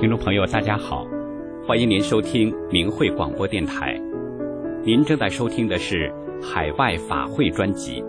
听众朋友大家好，欢迎您收听明慧广播电台。您正在收听的是海外法会专辑。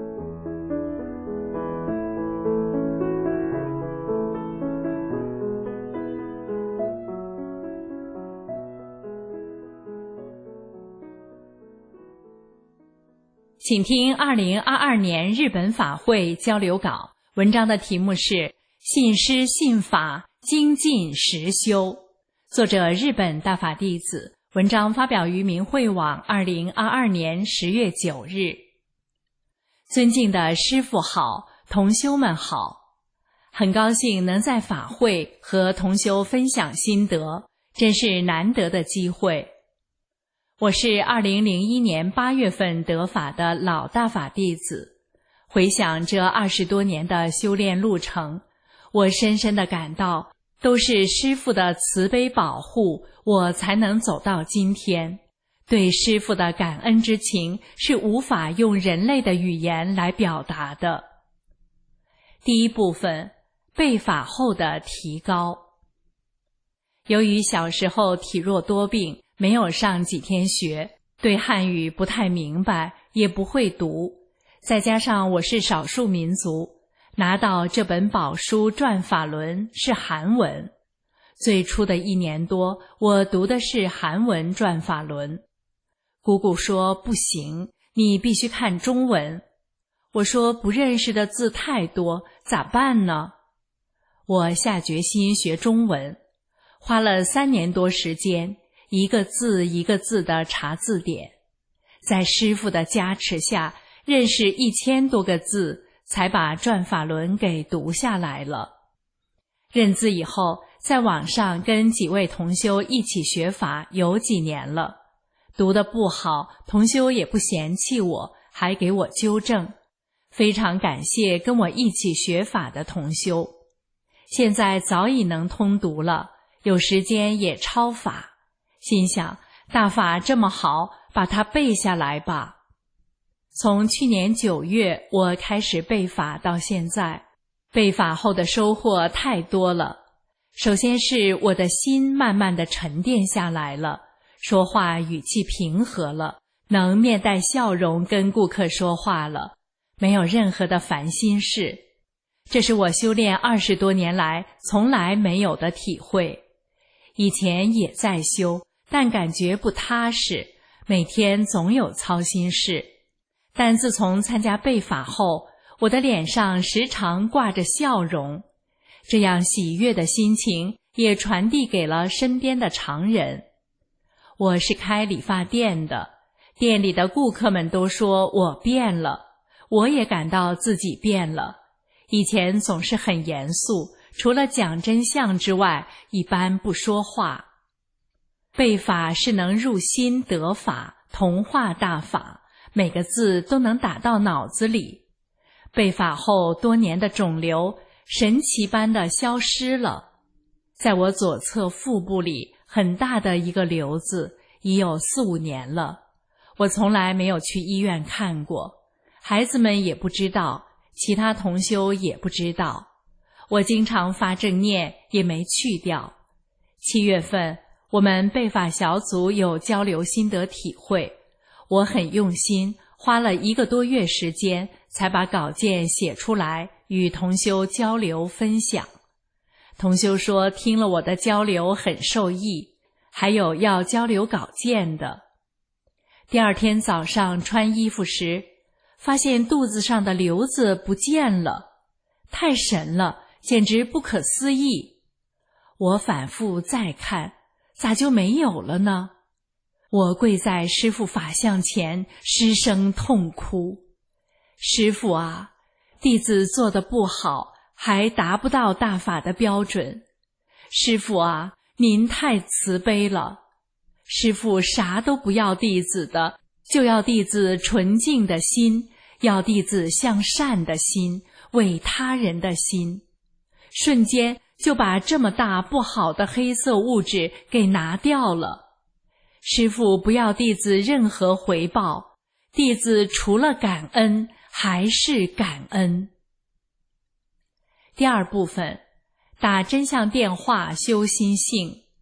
请听2022年日本法会交流稿，文章的题目是信师信法精进实修，作者日本大法弟子，文章发表于明慧网2022年10月9日。尊敬的师父好，同修们好，很高兴能在法会和同修分享心得，真是难得的机会。我是2001年8月份得法的老大法弟子，回想这20多年的修炼路程，我深深地感到，都是师父的慈悲保护，我才能走到今天。对师父的感恩之情是无法用人类的语言来表达的。第一部分，备法后的提高。由于小时候体弱多病，没有上几天学，对汉语不太明白，也不会读，再加上我是少数民族，拿到这本宝书转法轮是韩文。最初的1年多，我读的是韩文转法轮。姑姑说不行，你必须看中文。我说不认识的字太多，咋办呢？我下决心学中文，花了3年多时间，一个字一个字地查字典，在师父的加持下，认识1000多个字，才把转法轮给读下来了。认字以后，在网上跟几位同修一起学法有几年了，读得不好，同修也不嫌弃我，还给我纠正，非常感谢跟我一起学法的同修。现在早已能通读了，有时间也抄法，心想大法这么好，把它背下来吧。从去年9月我开始背法到现在，背法后的收获太多了。首先是我的心慢慢地沉淀下来了，说话语气平和了，能面带笑容跟顾客说话了，没有任何的烦心事。这是我修炼20多年来从来没有的体会。以前也在修，但感觉不踏实，每天总有操心事。但自从参加背法后，我的脸上时常挂着笑容，这样喜悦的心情也传递给了身边的常人。我是开理发店的，店里的顾客们都说我变了，我也感到自己变了。以前总是很严肃，除了讲真相之外，一般不说话。背法是能入心得法，同化大法，每个字都能打到脑子里。背法后多年的肿瘤神奇般的消失了，在我左侧腹部里很大的一个瘤子，已有4、5年了。我从来没有去医院看过，孩子们也不知道，其他同修也不知道。我经常发正念，也没去掉。7月份，我们背法小组有交流心得体会，我很用心，花了1个多月时间，才把稿件写出来，与同修交流分享。同修说听了我的交流很受益，还有要交流稿件的。第2天早上穿衣服时，发现肚子上的瘤子不见了，太神了，简直不可思议。我反复再看，咋就没有了呢？我跪在师父法像前，失声痛哭。师父啊，弟子做得不好，还达不到大法的标准。师父啊，您太慈悲了。师父啥都不要弟子的，就要弟子纯净的心，要弟子向善的心，为他人的心。瞬间就把这么大不好的黑色物质给拿掉了。师父不要弟子任何回报，弟子除了感恩还是感恩。第2部分，打真相电话修心性。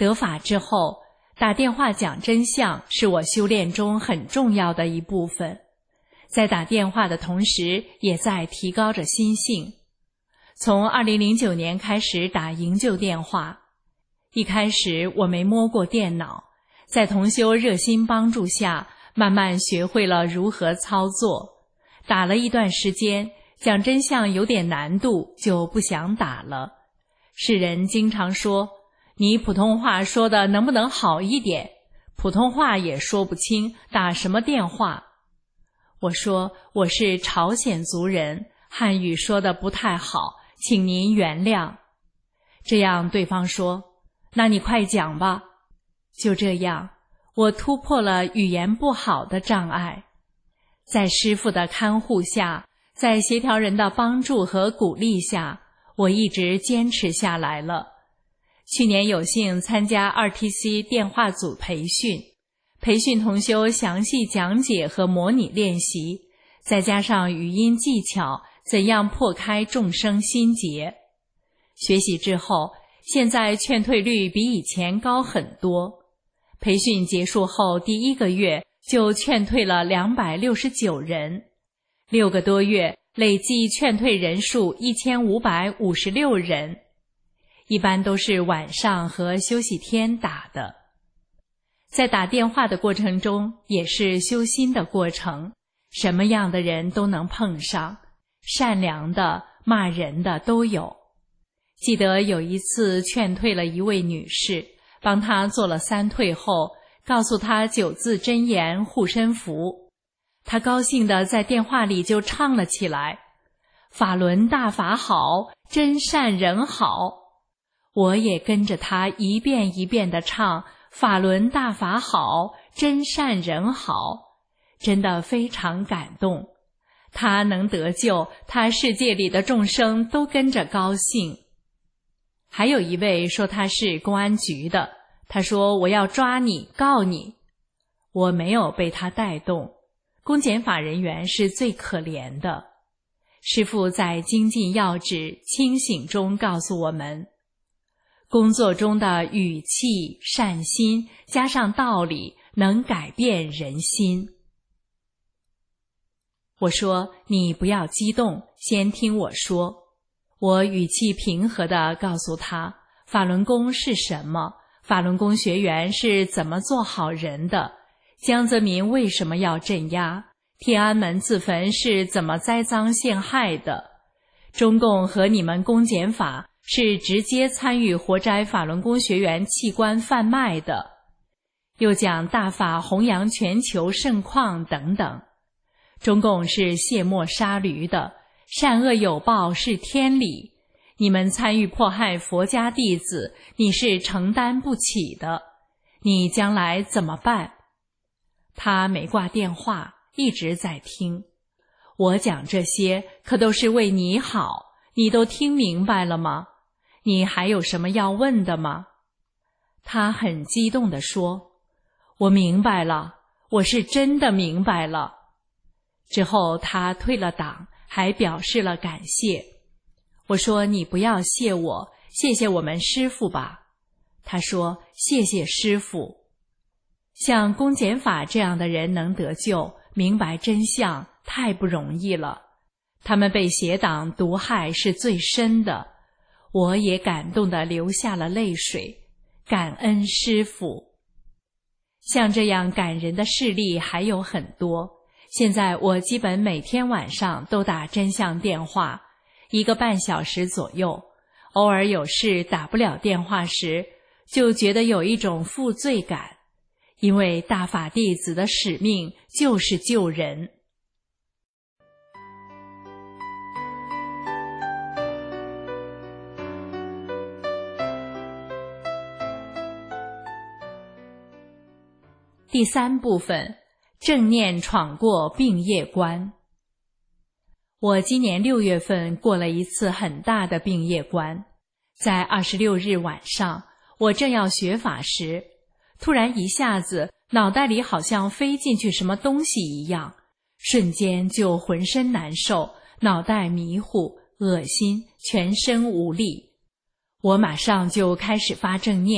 得法之后，打电话讲真相是我修炼中很重要的一部分。在打电话的同时，也在提高着心性。从2009年开始打营救电话，一开始我没摸过电脑，在同修热心帮助下，慢慢学会了如何操作。打了一段时间，讲真相有点难度，就不想打了。世人经常说，你普通话说的能不能好一点？普通话也说不清，打什么电话？我说我是朝鲜族人，汉语说的不太好，请您原谅。这样对方说，那你快讲吧。就这样，我突破了语言不好的障碍。在师父的看护下，在协调人的帮助和鼓励下，我一直坚持下来了。去年有幸参加 RTC 电话组培训同修详细讲解和模拟练习，再加上语音技巧，怎样破开众生心结。学习之后，现在劝退率比以前高很多。培训结束后第1个月就劝退了269人，6个多月累计劝退人数1556人，一般都是晚上和休息天打的。在打电话的过程中，也是修心的过程，什么样的人都能碰上，善良的、骂人的都有。记得有一次劝退了一位女士，帮她做了3退后，告诉她9字真言护身符。她高兴地在电话里就唱了起来，法轮大法好，真善人好。我也跟着她一遍一遍地唱，法轮大法好，真善人好，真的非常感动。他能得救，他世界里的众生都跟着高兴。还有一位说他是公安局的，他说我要抓你，告你。我没有被他带动，公检法人员是最可怜的。师父在精进要旨清醒中告诉我们，工作中的语气、善心加上道理，能改变人心。我说，你不要激动，先听我说。我语气平和地告诉他，法轮功是什么，法轮功学员是怎么做好人的，江泽民为什么要镇压，天安门自焚是怎么栽赃陷害的，中共和你们公检法是直接参与活摘法轮功学员器官贩卖的，又讲大法弘扬全球盛况等等。中共是卸磨杀驴的，善恶有报是天理，你们参与迫害佛家弟子，你是承担不起的，你将来怎么办？他没挂电话，一直在听。我讲这些可都是为你好，你都听明白了吗？你还有什么要问的吗？他很激动地说，我明白了，我是真的明白了。之后他退了党，还表示了感谢。我说，你不要谢我，谢谢我们师父吧。他说，谢谢师父。像公检法这样的人能得救，明白真相，太不容易了。他们被邪党毒害是最深的，我也感动地流下了泪水，感恩师父。像这样感人的事例还有很多，现在我基本每天晚上都打真相电话，1个半小时左右，偶尔有事打不了电话时，就觉得有一种负罪感，因为大法弟子的使命就是救人。第3部分，正念闯过病业关。我今年6月份过了一次很大的病业关，在26日晚上，我正要学法时，突然一下子脑袋里好像飞进去什么东西一样，瞬间就浑身难受，脑袋迷糊，恶心，全身无力。我马上就开始发正念，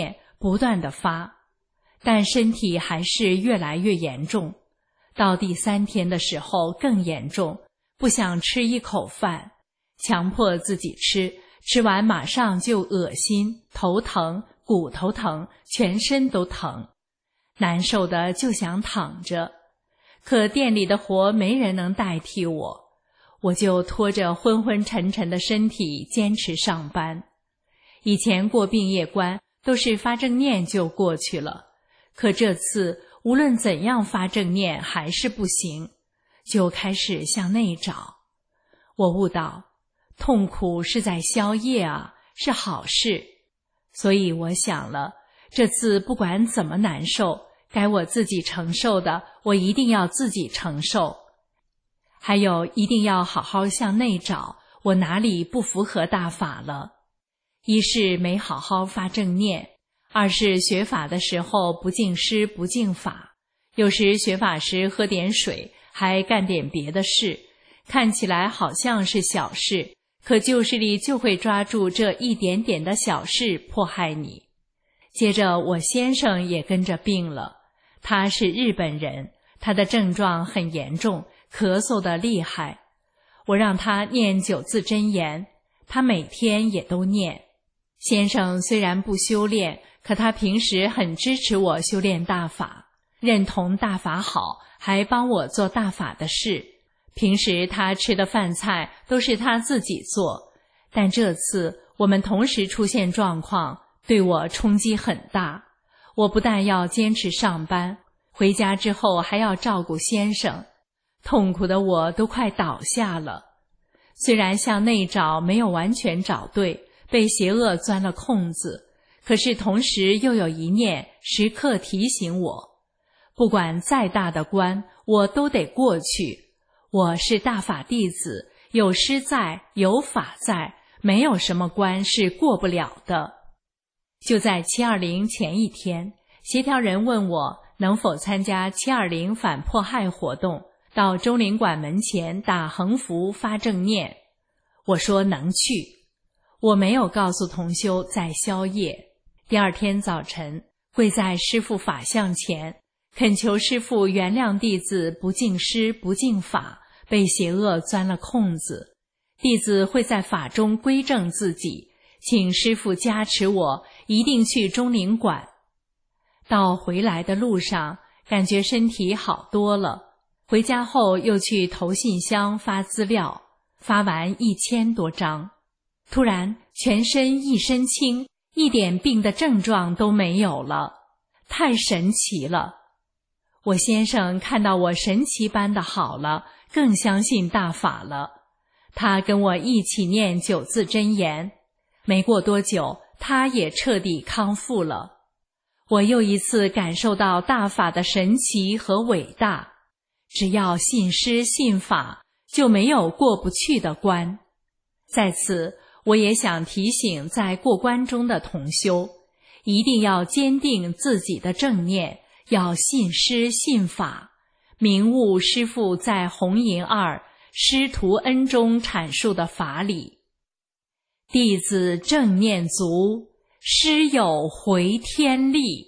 不断地发，但身体还是越来越严重。到第3天的时候更严重，不想吃一口饭，强迫自己吃，吃完马上就恶心、头疼、骨头疼，全身都疼，难受的就想躺着。可店里的活没人能代替我就拖着昏昏沉沉的身体坚持上班。以前过病业关都是发正念就过去了，可这次无论怎样发正念还是不行，就开始向内找。我悟到，痛苦是在消业啊，是好事。所以我想了，这次不管怎么难受，该我自己承受的，我一定要自己承受。还有，一定要好好向内找，我哪里不符合大法了。一是没好好发正念，二是学法的时候不敬师不敬法，有时学法时喝点水，还干点别的事，看起来好像是小事，可旧势力就会抓住这一点点的小事迫害你。接着我先生也跟着病了，他是日本人，他的症状很严重，咳嗽得厉害。我让他念9字真言，他每天也都念。先生虽然不修炼，可他平时很支持我修炼大法，认同大法好，还帮我做大法的事。平时他吃的饭菜都是他自己做，但这次我们同时出现状况，对我冲击很大。我不但要坚持上班，回家之后还要照顾先生，痛苦的我都快倒下了。虽然向内找没有完全找对，被邪恶钻了空子，可是同时又有一念时刻提醒我，不管再大的关，我都得过去。我是大法弟子，有师在，有法在，没有什么关是过不了的。就在720前一天，协调人问我能否参加720反迫害活动，到中领馆门前打横幅发正念。我说能去。我没有告诉同修在宵夜。第2天早晨，跪在师父法像前，恳求师父原谅弟子不敬师不敬法，被邪恶钻了空子。弟子会在法中归正自己，请师父加持我，一定去中领馆。到回来的路上，感觉身体好多了。回家后又去投信箱发资料，发完1000多张。突然全身一身轻，一点病的症状都没有了，太神奇了。我先生看到我神奇般的好了，更相信大法了。他跟我一起念9字真言，没过多久，他也彻底康复了。我又一次感受到大法的神奇和伟大。只要信师信法，就没有过不去的关。在此，我也想提醒在过关中的同修，一定要坚定自己的正念，要信师信法，明悟师父在红银2师徒恩中阐述的法理。弟子正念足，师有回天力。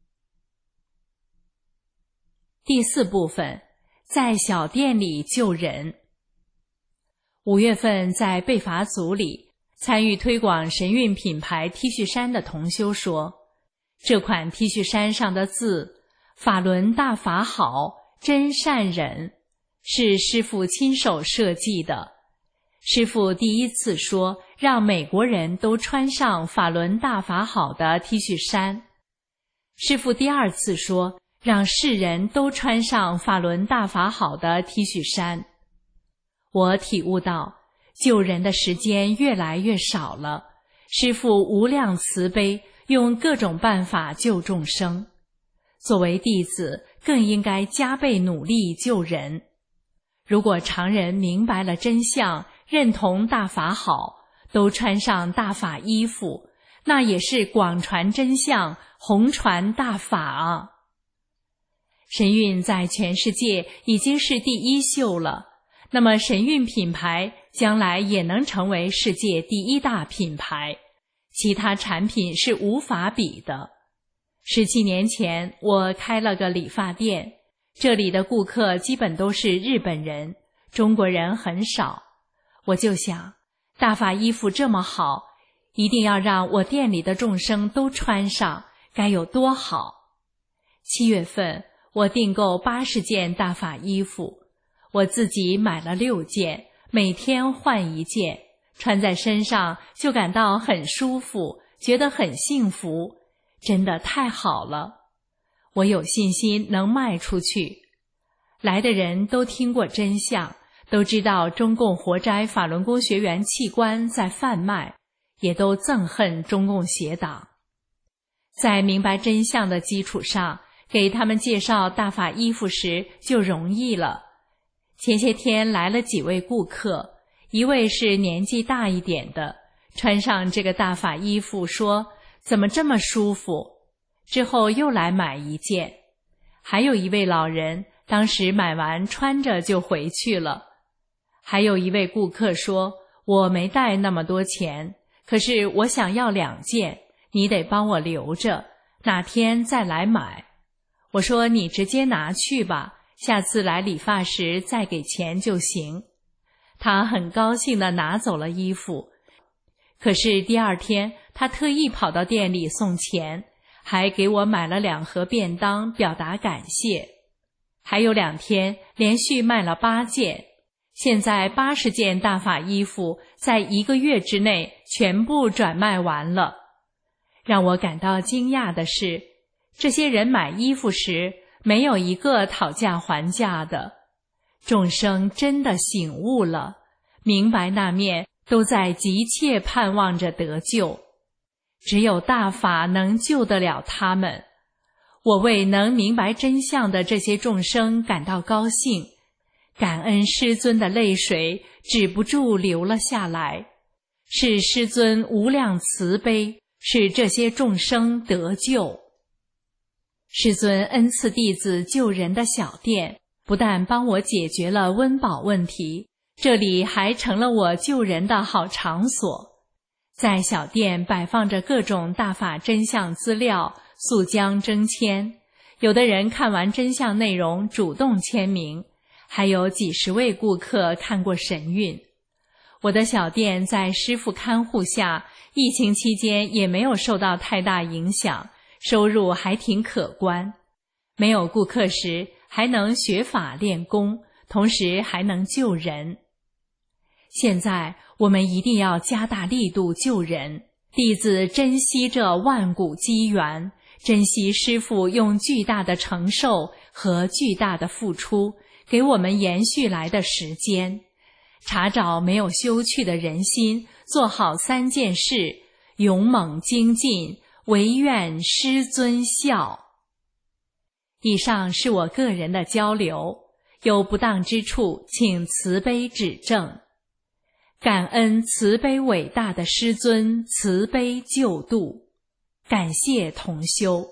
第4部分，在小店里救人。5月份在备法组里参与推广神韵品牌 T 恤衫的同修说，这款 T 恤衫上的字法轮大法好，真善忍，是师父亲手设计的。师父第一次说让美国人都穿上法轮大法好的 T 恤衫，师父第2次说让世人都穿上法轮大法好的 T 恤衫。我体悟到救人的时间越来越少了，师父无量慈悲，用各种办法救众生。作为弟子，更应该加倍努力救人。如果常人明白了真相，认同大法好，都穿上大法衣服，那也是广传真相，弘传大法啊。神韵在全世界已经是第1秀了，那么神韵品牌将来也能成为世界第1大品牌，其他产品是无法比的。 17年前，我开了个理发店，这里的顾客基本都是日本人，中国人很少。我就想，大法衣服这么好，一定要让我店里的众生都穿上，该有多好。7月份，我订购80件大法衣服，我自己买了6件，每天换1件，穿在身上就感到很舒服，觉得很幸福，真的太好了。我有信心能卖出去。来的人都听过真相，都知道中共活摘法轮功学员器官在贩卖，也都憎恨中共邪党。在明白真相的基础上，给他们介绍大法衣服时就容易了。前些天来了几位顾客，一位是年纪大一点的，穿上这个大法衣服说怎么这么舒服，之后又来买1件。还有一位老人，当时买完穿着就回去了。还有一位顾客说，我没带那么多钱，可是我想要2件，你得帮我留着，哪天再来买。我说你直接拿去吧，下次来理发时再给钱就行。他很高兴地拿走了衣服，可是第2天他特意跑到店里送钱，还给我买了2盒便当表达感谢。还有2天连续卖了8件，现在80件大法衣服在1个月之内全部转卖完了。让我感到惊讶的是，这些人买衣服时没有一个讨价还价的。众生真的醒悟了，明白那面，都在急切盼望着得救。只有大法能救得了他们。我为能明白真相的这些众生感到高兴，感恩师尊的泪水止不住流了下来。是师尊无量慈悲，使这些众生得救。师尊恩赐弟子救人的小店，不但帮我解决了温饱问题，这里还成了我救人的好场所。在小店摆放着各种大法真相资料，速将征签，有的人看完真相内容主动签名，还有几十位顾客看过神韵。我的小店在师父看护下，疫情期间也没有受到太大影响，收入还挺可观。没有顾客时，还能学法练功，同时还能救人。现在我们一定要加大力度救人，弟子珍惜这万古机缘，珍惜师父用巨大的承受和巨大的付出给我们延续来的时间，查找没有休去的人心，做好3件事，勇猛精进，唯愿师尊笑。以上是我个人的交流，有不当之处请慈悲指正。感恩慈悲伟大的师尊慈悲救度，感谢同修。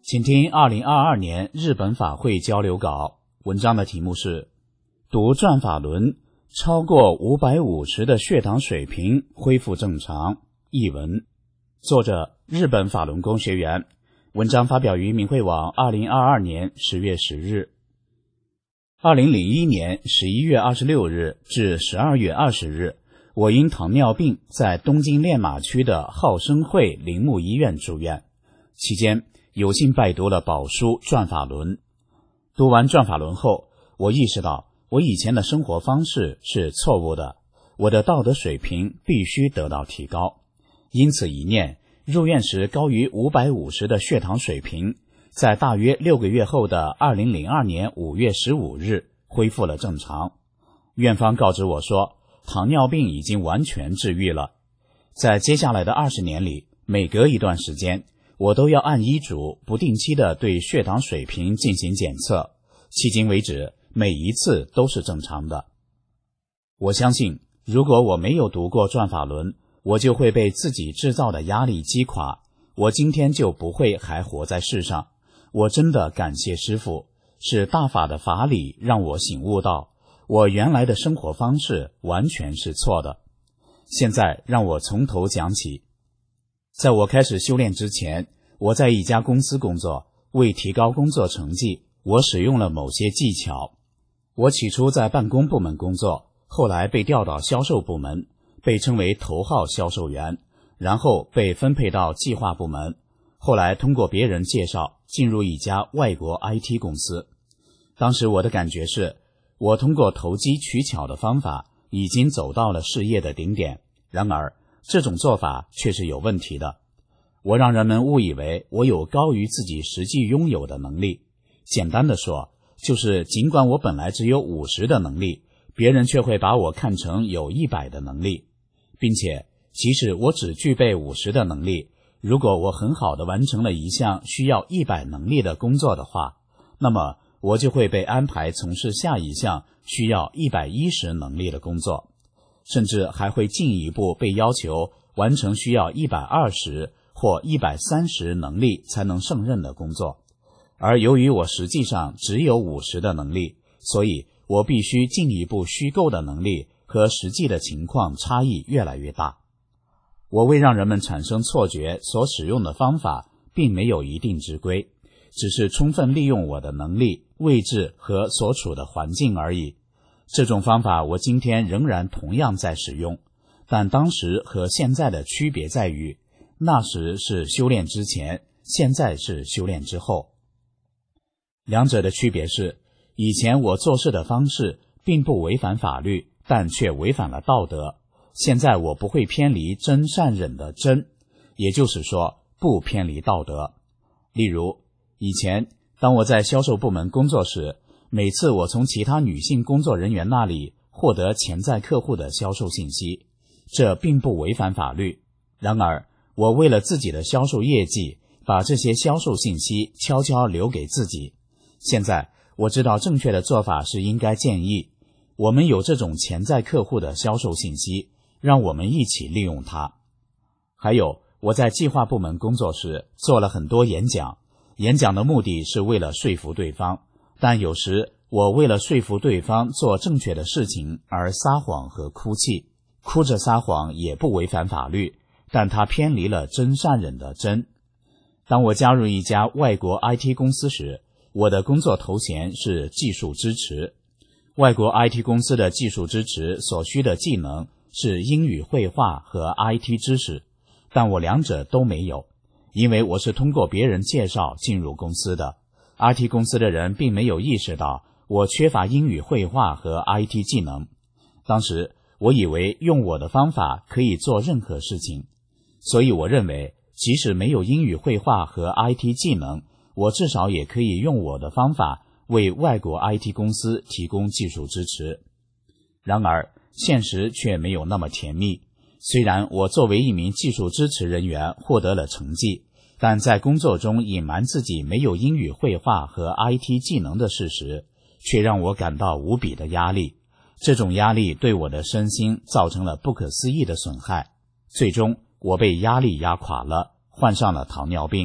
请听2022年日本法会交流稿，文章的题目是读转法轮，超过550的血糖水平恢复正常。译文，作者日本法轮功学员，文章发表于明慧网2022年10月10日。2001年11月26日至12月20日，我因糖尿病在东京练马区的浩生会铃木医院住院，期间有幸拜读了宝书转法轮。读完转法轮后，我意识到我以前的生活方式是错误的，我的道德水平必须得到提高。因此一念，入院时高于550的血糖水平，在大约6个月后的2002年5月15日恢复了正常。院方告知我说，糖尿病已经完全治愈了。在接下来的20年里，每隔一段时间，我都要按医嘱不定期地对血糖水平进行检测，迄今为止每一次都是正常的。我相信，如果我没有读过转法轮，我就会被自己制造的压力击垮，我今天就不会还活在世上。我真的感谢师父，是大法的法理让我醒悟到，我原来的生活方式完全是错的。现在让我从头讲起。在我开始修炼之前，我在一家公司工作，为提高工作成绩，我使用了某些技巧。我起初在办公部门工作，后来被调到销售部门，被称为头号销售员，然后被分配到计划部门，后来通过别人介绍进入一家外国 IT 公司。当时我的感觉是，我通过投机取巧的方法已经走到了事业的顶点，然而这种做法却是有问题的。我让人们误以为我有高于自己实际拥有的能力。简单的说，就是尽管我本来只有50的能力，别人却会把我看成有100的能力，并且即使我只具备50的能力，如果我很好的完成了一项需要100能力的工作的话，那么我就会被安排从事下一项需要110能力的工作，甚至还会进一步被要求完成需要120或130能力才能胜任的工作。而由于我实际上只有50的能力，所以我必须进一步虚构的能力和实际的情况差异越来越大。我为让人们产生错觉所使用的方法并没有一定之规，只是充分利用我的能力、位置和所处的环境而已。这种方法我今天仍然同样在使用，但当时和现在的区别在于，那时是修炼之前，现在是修炼之后。两者的区别是，以前我做事的方式并不违反法律，但却违反了道德。现在我不会偏离真善忍的真，也就是说不偏离道德。例如，以前当我在销售部门工作时，每次我从其他女性工作人员那里获得潜在客户的销售信息，这并不违反法律。然而，我为了自己的销售业绩，把这些销售信息悄悄留给自己。现在我知道正确的做法是应该建议，我们有这种潜在客户的销售信息，让我们一起利用它。还有，我在计划部门工作时做了很多演讲，演讲的目的是为了说服对方，但有时我为了说服对方做正确的事情而撒谎和哭泣。哭着撒谎也不违反法律，但它偏离了真善忍的真。当我加入一家外国 IT 公司时，我的工作头衔是技术支持。外国 IT 公司的技术支持所需的技能是英语绘画和 IT 知识，但我两者都没有，因为我是通过别人介绍进入公司的。IT 公司的人并没有意识到我缺乏英语绘画和 IT 技能。当时我以为用我的方法可以做任何事情，所以我认为即使没有英语绘画和 IT 技能，我至少也可以用我的方法为外国 IT 公司提供技术支持。然而，现实却没有那么甜蜜。虽然我作为一名技术支持人员获得了成绩，但在工作中隐瞒自己没有英语绘画和 IT 技能的事实，却让我感到无比的压力。这种压力对我的身心造成了不可思议的损害。最终，我被压力压垮了，患上了糖尿病，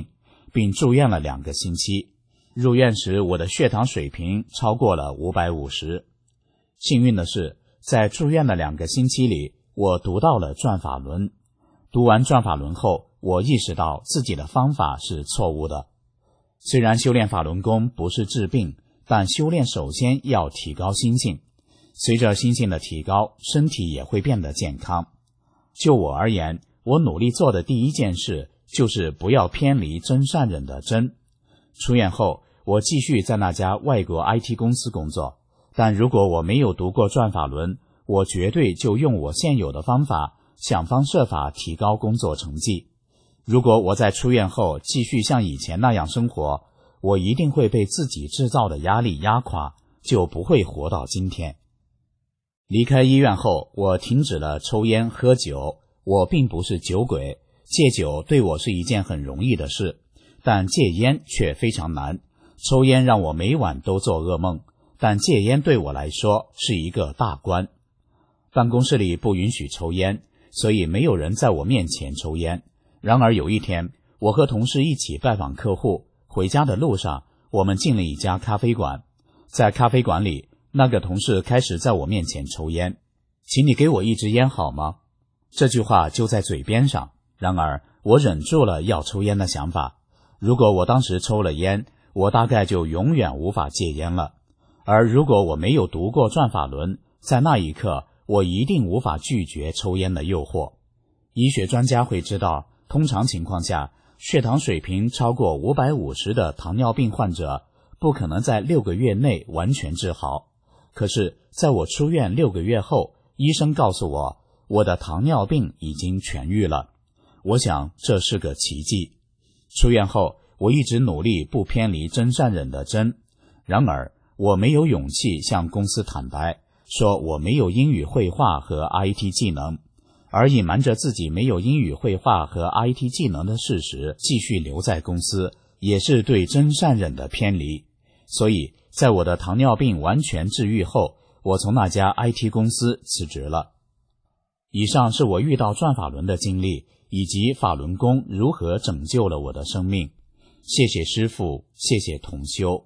并住院了2个星期。入院时我的血糖水平超过了550。幸运的是，在住院的2个星期里，我读到了转法轮。读完转法轮后，我意识到自己的方法是错误的。虽然修炼法轮功不是治病，但修炼首先要提高心性，随着心性的提高，身体也会变得健康。就我而言，我努力做的第一件事就是不要偏离真善忍的真。出院后，我继续在那家外国 IT 公司工作，但如果我没有读过转法轮，我绝对就用我现有的方法，想方设法提高工作成绩。如果我在出院后继续像以前那样生活，我一定会被自己制造的压力压垮，就不会活到今天。离开医院后，我停止了抽烟喝酒。我并不是酒鬼，戒酒对我是一件很容易的事，但戒烟却非常难。抽烟让我每晚都做噩梦，但戒烟对我来说是一个大关。办公室里不允许抽烟，所以没有人在我面前抽烟。然而有一天，我和同事一起拜访客户，回家的路上，我们进了一家咖啡馆。在咖啡馆里，那个同事开始在我面前抽烟。请你给我一支烟好吗？这句话就在嘴边上，然而我忍住了要抽烟的想法。如果我当时抽了烟，我大概就永远无法戒烟了。而如果我没有读过转法轮，在那一刻，我一定无法拒绝抽烟的诱惑。医学专家会知道，通常情况下，血糖水平超过550的糖尿病患者不可能在6个月内完全治好。可是在我出院6个月后，医生告诉我，我的糖尿病已经痊愈了。我想这是个奇迹。出院后，我一直努力不偏离真善忍的真。然而，我没有勇气向公司坦白，说我没有英语绘画和 IT 技能，而隐瞒着自己没有英语绘画和 IT 技能的事实，继续留在公司，也是对真善忍的偏离。所以，在我的糖尿病完全治愈后，我从那家 IT 公司辞职了。以上是我遇到转法轮的经历，以及法轮功如何拯救了我的生命。谢谢师父，谢谢同修。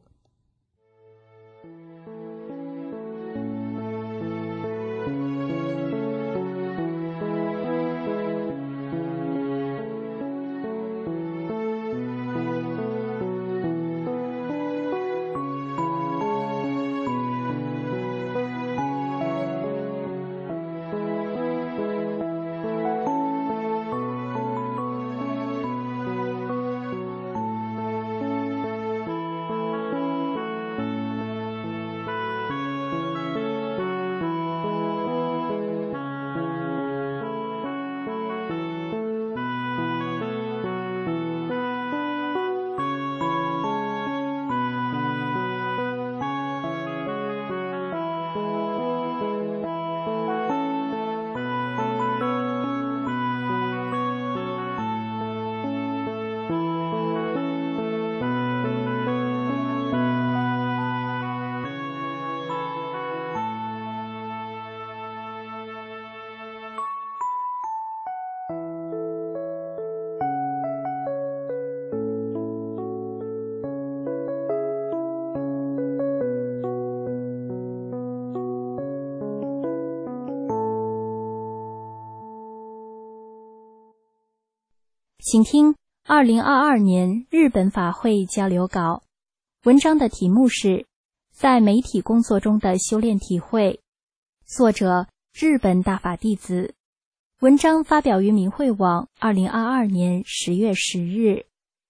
请听2022年日本法会交流稿，文章的题目是在媒体工作中的修炼体会，作者日本大法弟子，文章发表于明慧网2022年10月10日。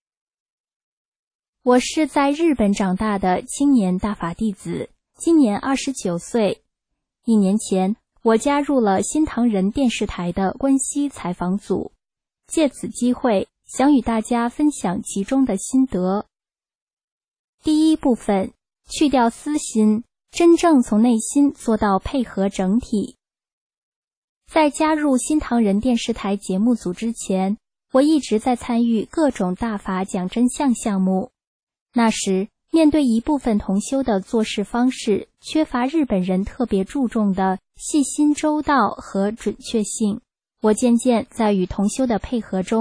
我是在日本长大的青年大法弟子，今年29岁。1年前，我加入了新唐人电视台的关西采访组，借此机会想与大家分享其中的心得。第一部分，去掉私心，真正从内心做到配合整体。在加入新唐人电视台节目组之前，我一直在参与各种大法讲真相项目。那时，面对一部分同修的做事方式缺乏日本人特别注重的细心周到和准确性，我渐渐在与同修的配合中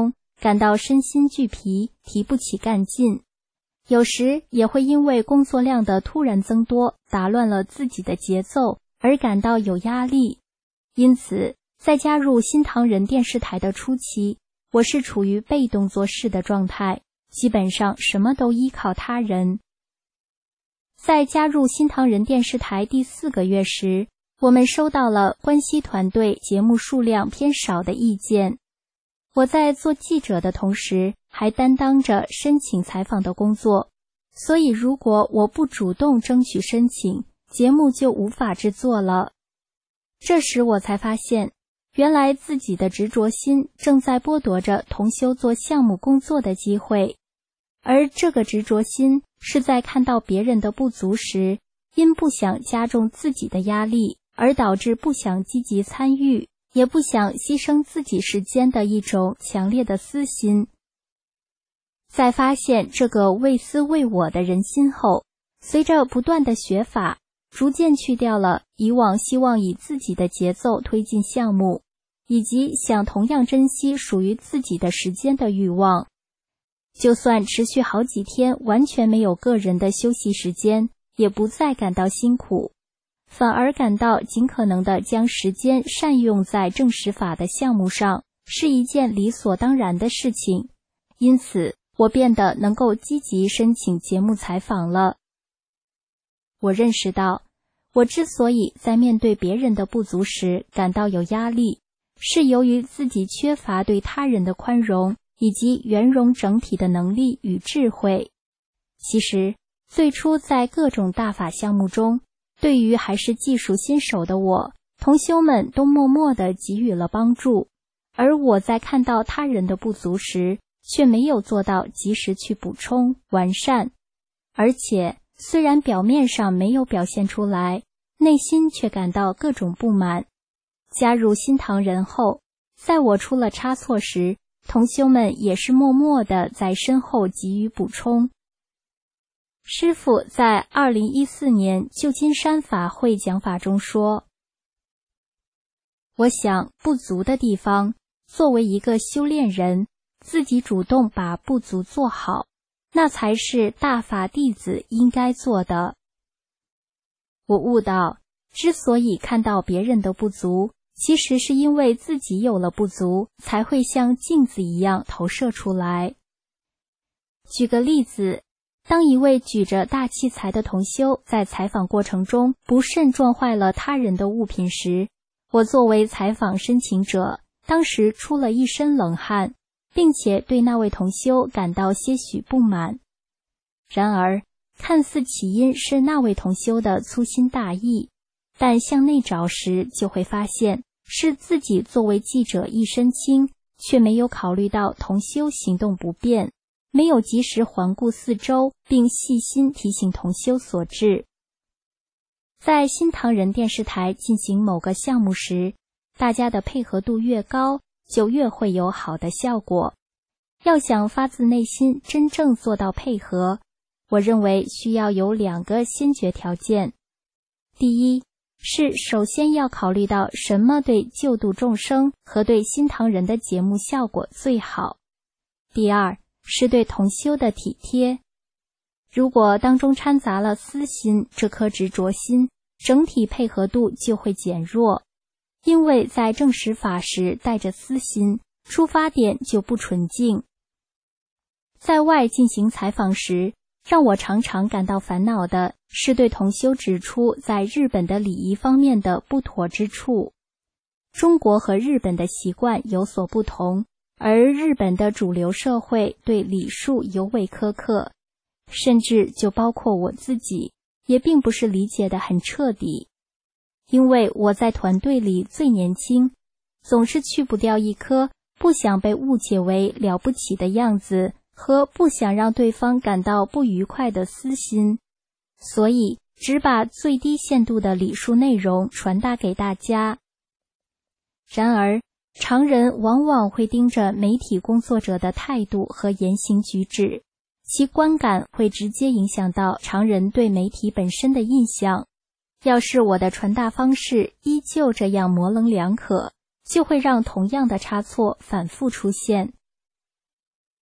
感到身心俱疲，提不起干劲。有时也会因为工作量的突然增多，打乱了自己的节奏，而感到有压力。因此，在加入新唐人电视台的初期，我是处于被动做事的状态，基本上什么都依靠他人。在加入新唐人电视台第4个月时，我们收到了关西团队节目数量偏少的意见。我在做记者的同时，还担当着申请采访的工作，所以如果我不主动争取申请，节目就无法制作了。这时我才发现，原来自己的执着心正在剥夺着同修做项目工作的机会，而这个执着心是在看到别人的不足时，因不想加重自己的压力，而导致不想积极参与，也不想牺牲自己时间的一种强烈的私心。在发现这个为私为我的人心后，随着不断的学法，逐渐去掉了以往希望以自己的节奏推进项目，以及想同样珍惜属于自己的时间的欲望。就算持续好几天完全没有个人的休息时间，也不再感到辛苦，反而感到尽可能地将时间善用在正实法的项目上，是一件理所当然的事情。因此，我变得能够积极申请节目采访了。我认识到，我之所以在面对别人的不足时感到有压力，是由于自己缺乏对他人的宽容以及圆融整体的能力与智慧。其实，最初在各种大法项目中，对于还是技术新手的我，同修们都默默地给予了帮助，而我在看到他人的不足时，却没有做到及时去补充、完善，而且虽然表面上没有表现出来，内心却感到各种不满。加入新唐人后，在我出了差错时，同修们也是默默地在身后给予补充。师父在2014年旧金山法会讲法中说，我想不足的地方，作为一个修炼人，自己主动把不足做好，那才是大法弟子应该做的。我悟到，之所以看到别人的不足，其实是因为自己有了不足，才会像镜子一样投射出来。举个例子，当一位举着大器材的同修在采访过程中不慎撞坏了他人的物品时，我作为采访申请者，当时出了一身冷汗，并且对那位同修感到些许不满。然而，看似起因是那位同修的粗心大意，但向内找时就会发现，是自己作为记者一身轻，却没有考虑到同修行动不便，没有及时环顾四周，并细心提醒同修所致。在新唐人电视台进行某个项目时，大家的配合度越高，就越会有好的效果。要想发自内心真正做到配合，我认为需要有2个先决条件。第一，是首先要考虑到什么对救度众生和对新唐人的节目效果最好。第二，是对同修的体贴。如果当中掺杂了私心，这颗执着心，整体配合度就会减弱。因为在正实法时带着私心，出发点就不纯净。在外进行采访时，让我常常感到烦恼的是对同修指出在日本的礼仪方面的不妥之处。中国和日本的习惯有所不同，而日本的主流社会对礼数尤为苛刻，甚至就包括我自己，也并不是理解得很彻底。因为我在团队里最年轻，总是去不掉一颗不想被误解为了不起的样子和不想让对方感到不愉快的私心，所以只把最低限度的礼数内容传达给大家。然而，常人往往会盯着媒体工作者的态度和言行举止，其观感会直接影响到常人对媒体本身的印象。要是我的传达方式依旧这样模棱两可，就会让同样的差错反复出现。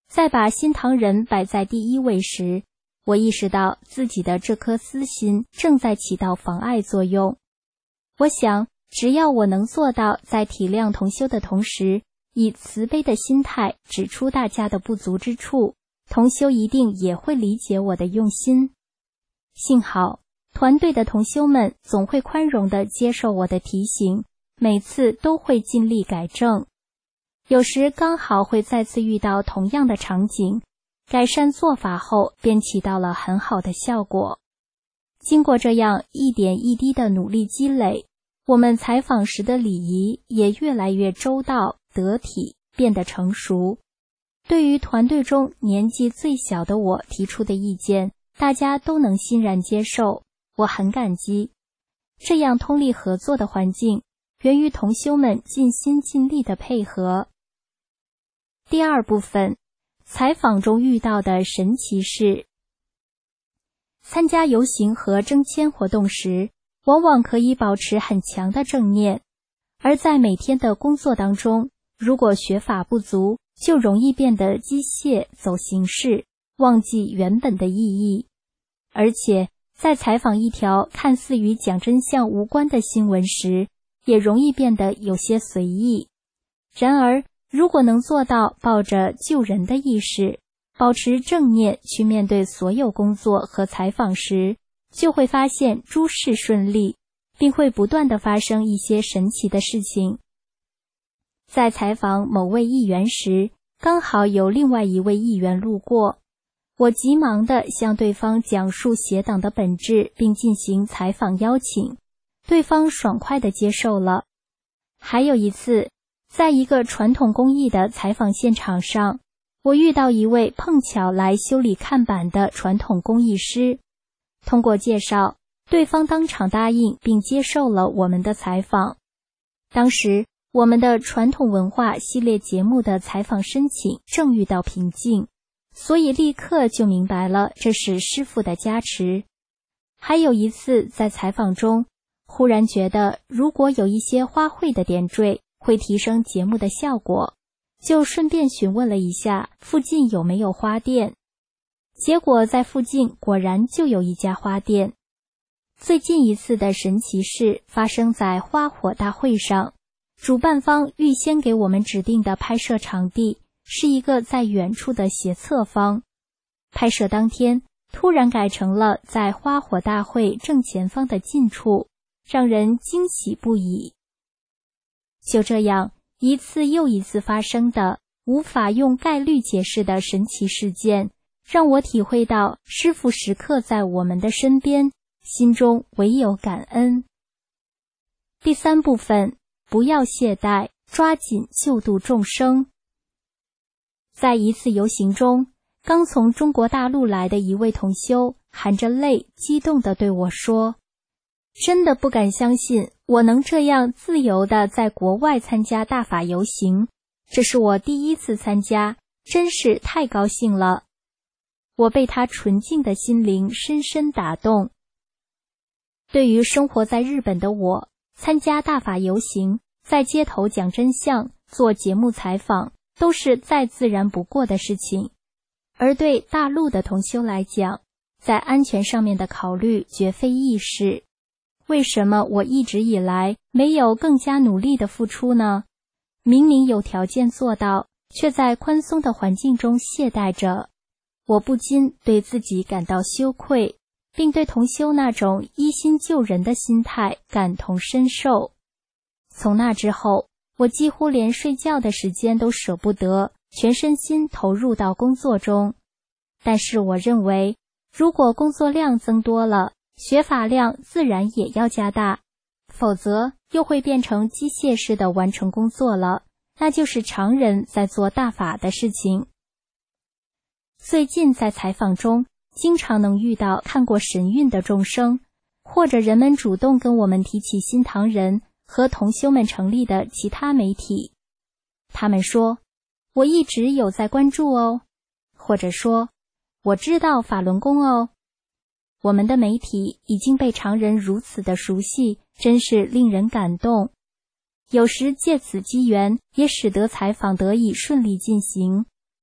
在把新唐人摆在第一位时，我意识到自己的这颗私心正在起到妨碍作用。我想，只要我能做到在体谅同修的同时，以慈悲的心态指出大家的不足之处，同修一定也会理解我的用心。幸好，团队的同修们总会宽容地接受我的提醒，每次都会尽力改正。有时刚好会再次遇到同样的场景，改善做法后便起到了很好的效果。经过这样一点一滴的努力积累，我们采访时的礼仪也越来越周到得体，变得成熟。对于团队中年纪最小的我提出的意见，大家都能欣然接受，我很感激。这样通力合作的环境，源于同修们尽心尽力的配合。第二部分，采访中遇到的神奇事。参加游行和征签活动时，往往可以保持很强的正念，而在每天的工作当中，如果学法不足，就容易变得机械走形式，忘记原本的意义。而且在采访一条看似与讲真相无关的新闻时，也容易变得有些随意。然而如果能做到抱着救人的意识，保持正念去面对所有工作和采访时，就会发现诸事顺利，并会不断地发生一些神奇的事情。在采访某位议员时，刚好有另外一位议员路过，我急忙地向对方讲述协党的本质，并进行采访邀请，对方爽快地接受了。还有一次，在一个传统工艺的采访现场上，我遇到一位碰巧来修理看板的传统工艺师。通过介绍，对方当场答应并接受了我们的采访。当时，我们的传统文化系列节目的采访申请正遇到瓶颈，所以立刻就明白了这是师父的加持。还有一次在采访中，忽然觉得如果有一些花卉的点缀，会提升节目的效果，就顺便询问了一下附近有没有花店。结果在附近果然就有一家花店。最近一次的神奇事发生在花火大会上，主办方预先给我们指定的拍摄场地是一个在远处的斜侧方，拍摄当天突然改成了在花火大会正前方的近处，让人惊喜不已。就这样，一次又一次发生的无法用概率解释的神奇事件，让我体会到师父时刻在我们的身边，心中唯有感恩。第三部分，不要懈怠，抓紧救度众生。在一次游行中，刚从中国大陆来的一位同修含着泪激动地对我说，真的不敢相信我能这样自由地在国外参加大法游行，这是我第一次参加，真是太高兴了。我被他纯净的心灵深深打动。对于生活在日本的我，参加大法游行，在街头讲真相，做节目采访，都是再自然不过的事情。而对大陆的同修来讲，在安全上面的考虑绝非易事。为什么我一直以来没有更加努力的付出呢？明明有条件做到，却在宽松的环境中懈怠着。我不禁对自己感到羞愧，并对同修那种一心救人的心态感同身受。从那之后，我几乎连睡觉的时间都舍不得，全身心投入到工作中。但是我认为，如果工作量增多了，学法量自然也要加大，否则又会变成机械式的完成工作了，那就是常人在做大法的事情。最近在采访中，经常能遇到看过神韵的众生，或者人们主动跟我们提起新唐人和同修们成立的其他媒体。他们说，我一直有在关注哦，或者说，我知道法轮功哦。我们的媒体已经被常人如此的熟悉，真是令人感动。有时借此机缘，也使得采访得以顺利进行。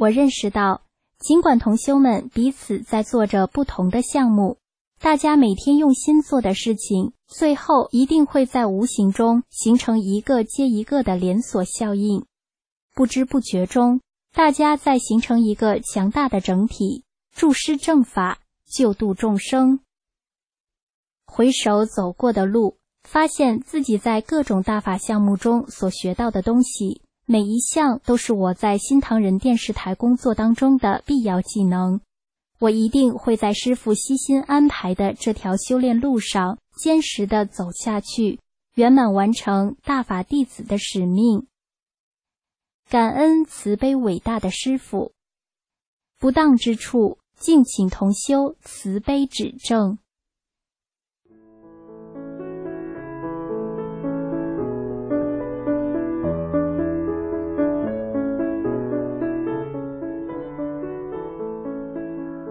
我认识到，尽管同修们彼此在做着不同的项目，大家每天用心做的事情，最后一定会在无形中形成一个接一个的连锁效应。不知不觉中，大家在形成一个强大的整体，注施正法，救度众生。回首走过的路，发现自己在各种大法项目中所学到的东西，每一项都是我在新唐人电视台工作当中的必要技能。我一定会在师父悉心安排的这条修炼路上坚实地走下去，圆满完成大法弟子的使命。感恩慈悲伟大的师父，不当之处，敬请同修慈悲指正。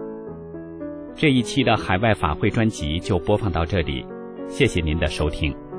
这一期的海外法会专辑就播放到这里，谢谢您的收听。